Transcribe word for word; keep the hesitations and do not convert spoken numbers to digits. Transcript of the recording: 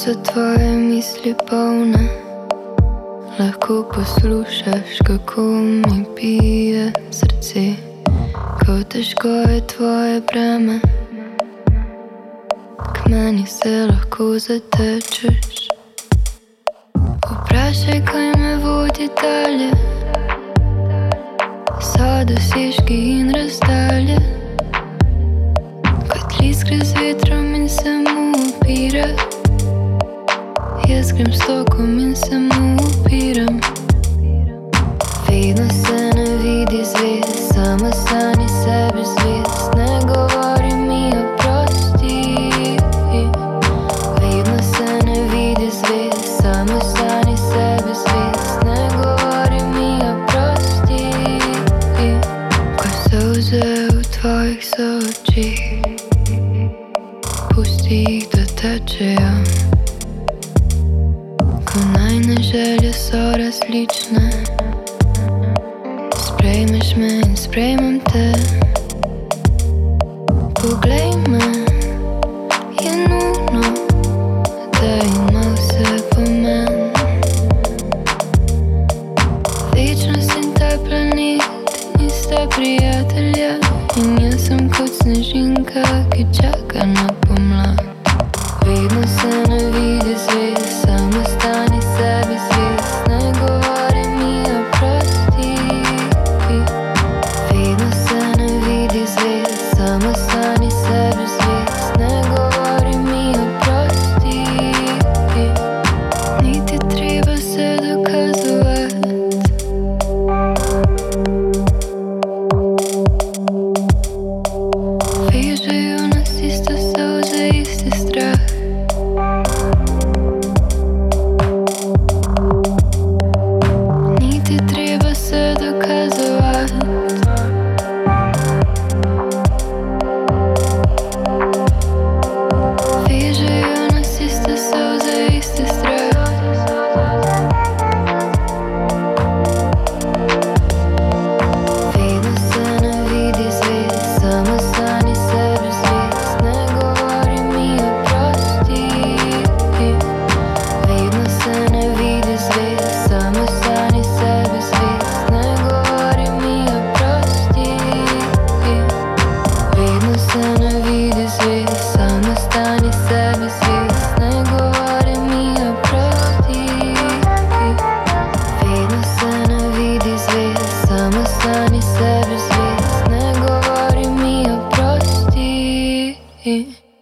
so tvoje misli polne, lahko poslušaš, kako mi bije srce, kako težko je tvoje breme, k meni se lahko zatečeš. Vprašaj, kaj me vodi dalje, so dosežki in razdalje, kot list gre z vetrom in se mu upira. Jaz grem s tokom in se mu upiram. Vedno se ne vidi zvest, samo sani sebi zvest. Ne govori mi oprosti. Vedno se ne vidi zvest, samo sani sebi zvest. Ne govori mi oprosti. Ko solze v tvojih sočih, pusti jih, da tečejo. Ko najne želje so različne, sprejmeš me in sprejmem te. Poglej me, je nujno, da ima vse pomen. Večnost in ta planet nista prijatelja, in jaz sem kot snežinka, ki čaka na pomlad. Vedno se ne vidi